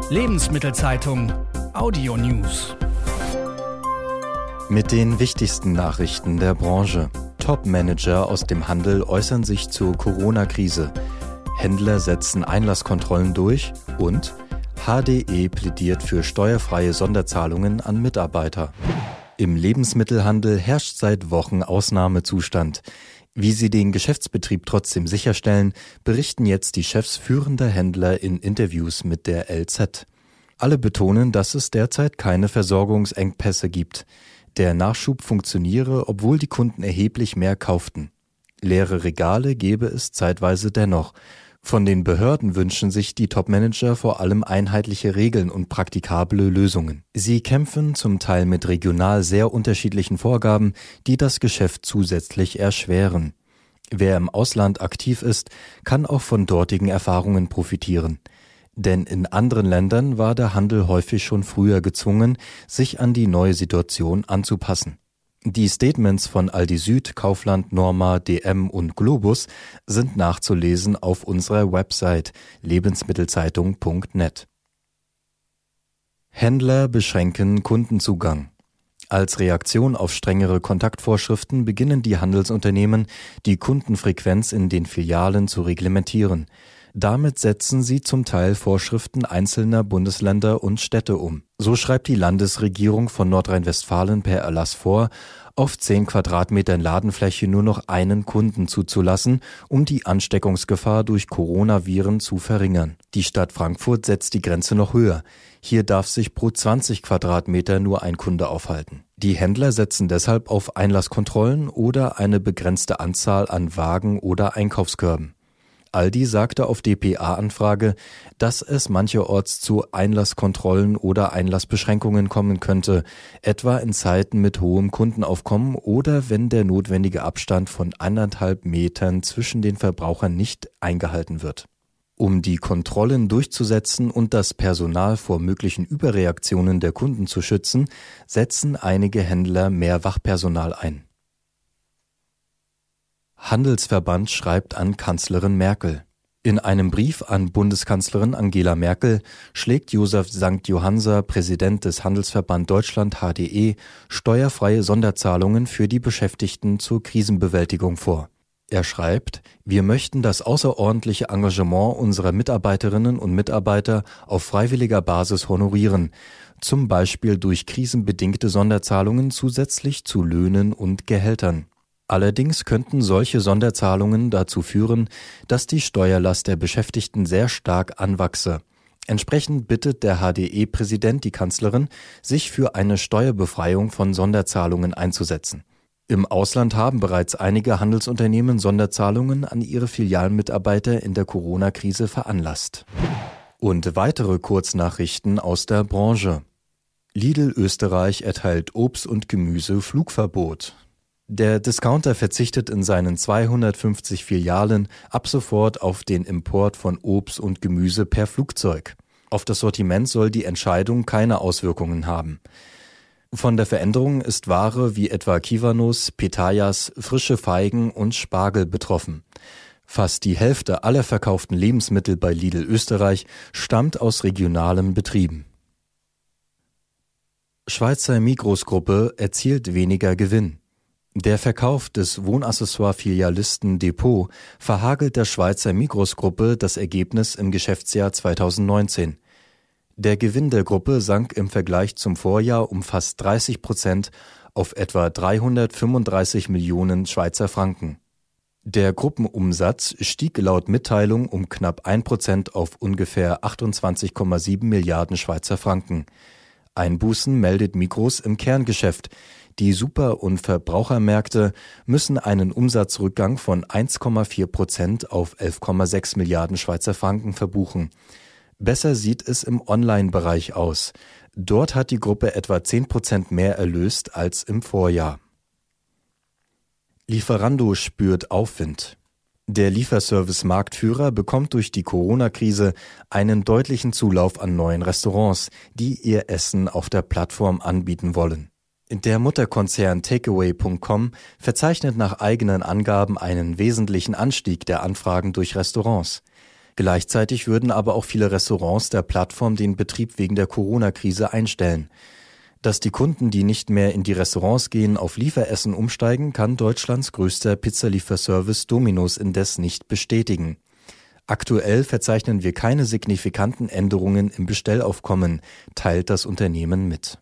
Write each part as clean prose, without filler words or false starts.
Lebensmittelzeitung Audio News. Mit den wichtigsten Nachrichten der Branche. Top-Manager aus dem Handel äußern sich zur Corona-Krise. Händler setzen Einlasskontrollen durch und HDE plädiert für steuerfreie Sonderzahlungen an Mitarbeiter. Im Lebensmittelhandel herrscht seit Wochen Ausnahmezustand. Wie sie den Geschäftsbetrieb trotzdem sicherstellen, berichten jetzt die Chefs führender Händler in Interviews mit der LZ. Alle betonen, dass es derzeit keine Versorgungsengpässe gibt. Der Nachschub funktioniere, obwohl die Kunden erheblich mehr kauften. Leere Regale gebe es zeitweise dennoch. Von den Behörden wünschen sich die Topmanager vor allem einheitliche Regeln und praktikable Lösungen. Sie kämpfen zum Teil mit regional sehr unterschiedlichen Vorgaben, die das Geschäft zusätzlich erschweren. Wer im Ausland aktiv ist, kann auch von dortigen Erfahrungen profitieren. Denn in anderen Ländern war der Handel häufig schon früher gezwungen, sich an die neue Situation anzupassen. Die Statements von Aldi Süd, Kaufland, Norma, DM und Globus sind nachzulesen auf unserer Website lebensmittelzeitung.net. Händler beschränken Kundenzugang. Als Reaktion auf strengere Kontaktvorschriften beginnen die Handelsunternehmen, die Kundenfrequenz in den Filialen zu reglementieren. Damit setzen sie zum Teil Vorschriften einzelner Bundesländer und Städte um. So schreibt die Landesregierung von Nordrhein-Westfalen per Erlass vor, auf 10 Quadratmetern Ladenfläche nur noch einen Kunden zuzulassen, um die Ansteckungsgefahr durch Coronaviren zu verringern. Die Stadt Frankfurt setzt die Grenze noch höher. Hier darf sich pro 20 Quadratmeter nur ein Kunde aufhalten. Die Händler setzen deshalb auf Einlasskontrollen oder eine begrenzte Anzahl an Wagen oder Einkaufskörben. Aldi sagte auf dpa-Anfrage, dass es mancherorts zu Einlasskontrollen oder Einlassbeschränkungen kommen könnte, etwa in Zeiten mit hohem Kundenaufkommen oder wenn der notwendige Abstand von 1,5 Metern zwischen den Verbrauchern nicht eingehalten wird. Um die Kontrollen durchzusetzen und das Personal vor möglichen Überreaktionen der Kunden zu schützen, setzen einige Händler mehr Wachpersonal ein. Handelsverband schreibt an Kanzlerin Merkel. In einem Brief an Bundeskanzlerin Angela Merkel schlägt Josef St. Johannser, Präsident des Handelsverband Deutschland HDE, steuerfreie Sonderzahlungen für die Beschäftigten zur Krisenbewältigung vor. Er schreibt, wir möchten das außerordentliche Engagement unserer Mitarbeiterinnen und Mitarbeiter auf freiwilliger Basis honorieren, zum Beispiel durch krisenbedingte Sonderzahlungen zusätzlich zu Löhnen und Gehältern. Allerdings könnten solche Sonderzahlungen dazu führen, dass die Steuerlast der Beschäftigten sehr stark anwachse. Entsprechend bittet der HDE-Präsident die Kanzlerin, sich für eine Steuerbefreiung von Sonderzahlungen einzusetzen. Im Ausland haben bereits einige Handelsunternehmen Sonderzahlungen an ihre Filialmitarbeiter in der Corona-Krise veranlasst. Und weitere Kurznachrichten aus der Branche. Lidl Österreich erteilt Obst und Gemüse Flugverbot. Der Discounter verzichtet in seinen 250 Filialen ab sofort auf den Import von Obst und Gemüse per Flugzeug. Auf das Sortiment soll die Entscheidung keine Auswirkungen haben. Von der Veränderung ist Ware wie etwa Kiwanuss, Pitayas, frische Feigen und Spargel betroffen. Fast die Hälfte aller verkauften Lebensmittel bei Lidl Österreich stammt aus regionalen Betrieben. Schweizer Migros-Gruppe erzielt weniger Gewinn. Der Verkauf des Wohnaccessoire-Filialisten Depot verhagelt der Schweizer Migros-Gruppe das Ergebnis im Geschäftsjahr 2019. Der Gewinn der Gruppe sank im Vergleich zum Vorjahr um fast 30% auf etwa 335 Millionen Schweizer Franken. Der Gruppenumsatz stieg laut Mitteilung um knapp 1% auf ungefähr 28,7 Milliarden Schweizer Franken. Einbußen meldet Migros im Kerngeschäft. Die Super- und Verbrauchermärkte müssen einen Umsatzrückgang von 1,4% auf 11,6 Milliarden Schweizer Franken verbuchen. Besser sieht es im Online-Bereich aus. Dort hat die Gruppe etwa 10% mehr erlöst als im Vorjahr. Lieferando spürt Aufwind. Der Lieferservice-Marktführer bekommt durch die Corona-Krise einen deutlichen Zulauf an neuen Restaurants, die ihr Essen auf der Plattform anbieten wollen. Der Mutterkonzern Takeaway.com verzeichnet nach eigenen Angaben einen wesentlichen Anstieg der Anfragen durch Restaurants. Gleichzeitig würden aber auch viele Restaurants der Plattform den Betrieb wegen der Corona-Krise einstellen. Dass die Kunden, die nicht mehr in die Restaurants gehen, auf Lieferessen umsteigen, kann Deutschlands größter Pizzalieferservice Domino's indes nicht bestätigen. Aktuell verzeichnen wir keine signifikanten Änderungen im Bestellaufkommen, teilt das Unternehmen mit.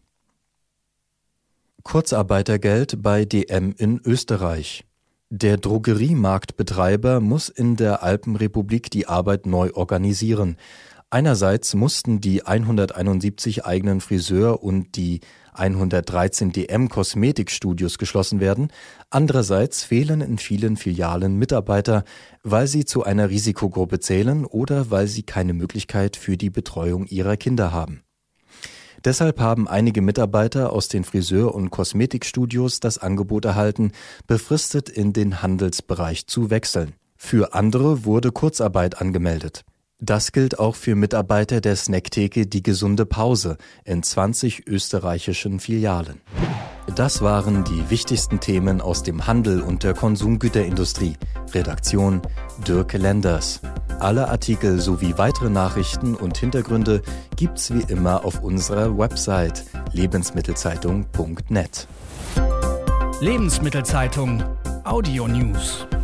Kurzarbeitergeld bei DM in Österreich. Der Drogeriemarktbetreiber muss in der Alpenrepublik die Arbeit neu organisieren. Einerseits mussten die 171 eigenen Friseur- und die 113 DM-Kosmetikstudios geschlossen werden. Andererseits fehlen in vielen Filialen Mitarbeiter, weil sie zu einer Risikogruppe zählen oder weil sie keine Möglichkeit für die Betreuung ihrer Kinder haben. Deshalb haben einige Mitarbeiter aus den Friseur- und Kosmetikstudios das Angebot erhalten, befristet in den Handelsbereich zu wechseln. Für andere wurde Kurzarbeit angemeldet. Das gilt auch für Mitarbeiter der Snacktheke Die Gesunde Pause in 20 österreichischen Filialen. Das waren die wichtigsten Themen aus dem Handel und der Konsumgüterindustrie. Redaktion Dirk Lenders. Alle Artikel sowie weitere Nachrichten und Hintergründe gibt's wie immer auf unserer Website lebensmittelzeitung.net. Lebensmittelzeitung Audio News.